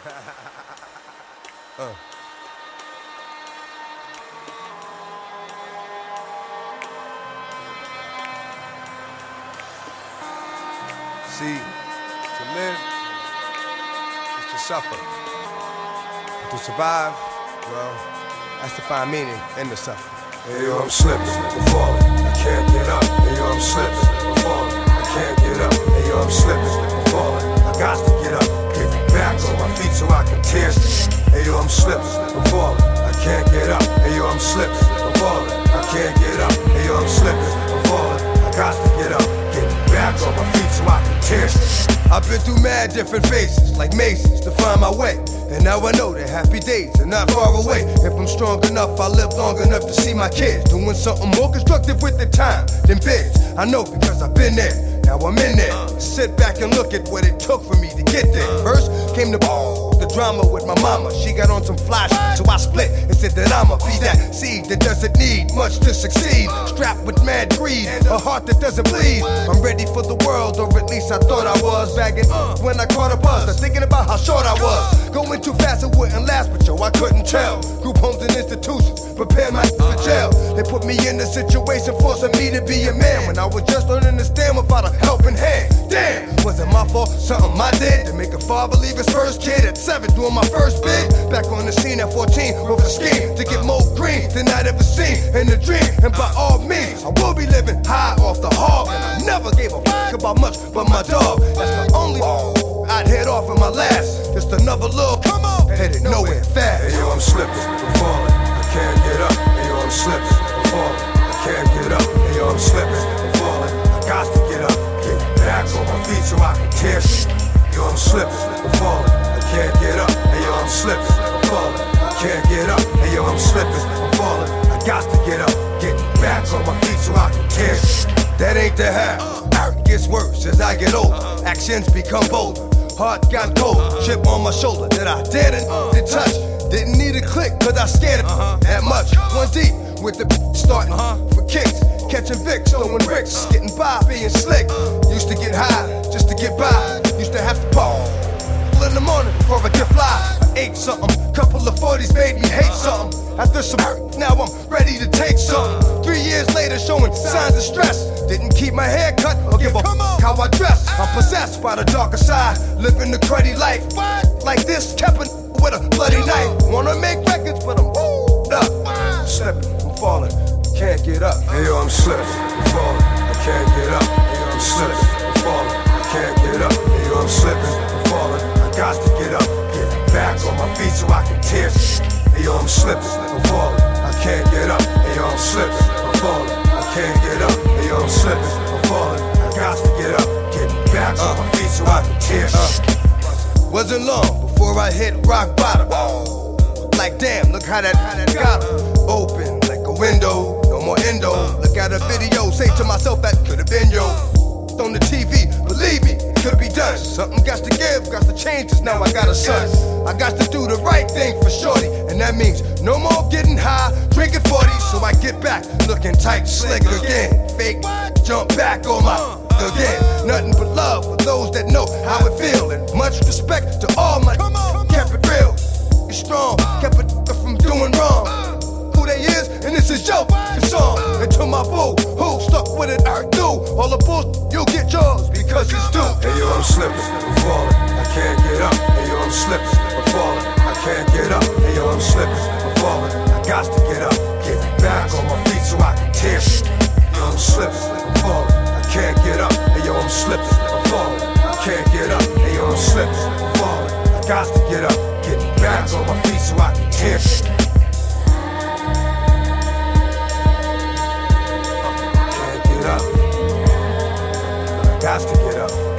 See, to live is to suffer. But to survive, well, that's to find meaning in the suffering. Hey yo, I'm slipping, I'm falling, I can't get up. Hey yo, I'm slipping, I'm falling, I can't get up. Hey yo, I'm slipping, I'm falling, I got to get up. Get back on my feet so I can tear shit. Hey yo, I'm slipping, I'm falling, I can't get up. Hey yo, I'm slipping, I'm falling, I can't get up. Hey yo, I'm slipping, I'm falling, I got to get up. Get back on my feet so I can tear shit. I've been through mad different phases, like mazes, to find my way. And now I know that happy days are not far away. If I'm strong enough, I'll live long enough to see my kids doing something more constructive with their time than bids. I know because I've been there, now I'm in there. Sit back and look at what it took for me to get there. First came the drama with my mama. She got on some fly shit, so I split and said that I'ma be that seed that doesn't need much to succeed. Strapped with mad greed, a heart that doesn't bleed. I'm ready for the world, or at least I thought I was. Bagging when I caught a buzz, I was thinking about how short I was. Going too fast, it wouldn't last, but yo, I couldn't tell. Group homes and institutions prepare my for jail. They put me in a situation forcing me to be a man when I was just learning to stand without a helping hand. Damn, was it my fault? Something I did to make a father leave his first kid at 7 doing my first bid. Back on the scene at 14 with a scheme to get more green than I'd ever seen in a dream. And by all means, I will be living high off the hog. And I never gave a fuck about much but my dog. That's the only I'd head off in my last. Just another little come on, headed nowhere fast. Hey yo, I'm slipping, I'm falling, I can't get up. Hey yo, I'm slipping, I'm falling, I can't get up. Hey yo, I'm slipping, I'm falling, I got to get up. Get back on my feet so I can tear shit. Yo, I'm slipping, I'm falling, I can't get up. Hey yo, I'm slipping, I'm falling, I can't get up. Hey yo, I'm slipping, I'm falling, I got to get up. Get back on my feet so I can tear shit. That ain't the half. It gets worse as I get older. Actions become bolder. Heart got cold. Chip on my shoulder that I didn't touch. Didn't need a click cause I scared it that much. One deep with the starting for kicks. Catching Vicks, throwing bricks. Getting by, being slick. Used to get high just to get by. Used to have to pop in the morning before I get fly. I ate something. Couple of 40s made me hate something. After some now I'm ready to take something. 3 years later showing signs of stress. Didn't keep my hair cut or give a how I dress. I'm possessed by the darker side, living the cruddy life. Like this, kept it with a bloody knife. Wanna make records, but I'm up. I'm slipping, I'm falling, can't get up. Hey yo, I'm slipping, I'm falling, I can't get up. Hey yo, I'm slipping, I'm falling, I can't get up. Hey yo, I'm slipping, I'm falling, I got to get up. Get back on my feet so I can tear shit. Hey yo, I'm slipping, I'm falling, I can't get up. Hey yo, I'm slipping, I'm falling, I can't get up. Hey yo, I'm slipping, I'm falling, I got to get up. Get back on my feet so I can tear shit. Wasn't long before I hit rock bottom. Like damn, look how that got open like a window. No more endo. Look at a video, say to myself that could've been yo. On the TV, believe me, it could be done. Something got to give, got to change, cause now I got a son. I got to do the right thing for shorty, and that means no more getting high, drinking 40. So I get back, looking tight, slick again. Fake, jump back on my again. Nothing but love for those that know how it feel, and much respect to all my kept it real. It's strong, kept it from doing wrong. Who they is, and this is your song. And to my boo, who stuck with it, I do. All the bullshit, you'll get yours because it's due. Hey yo, I'm slipping, I'm falling, I can't get up. Hey yo, I'm slipping, I'm falling, I can't get up. Hey yo, I'm slipping, I'm falling, I got to get up. Get back on my feet so I can tear shit. Yo, I'm slipping, I'm falling, I can't get up. Hey yo, I'm slipping, I'm falling, I can't get up. Hey yo, I'm slipping, I'm falling, I got to get up. Get back on my feet so I can tear shit. Got to get up.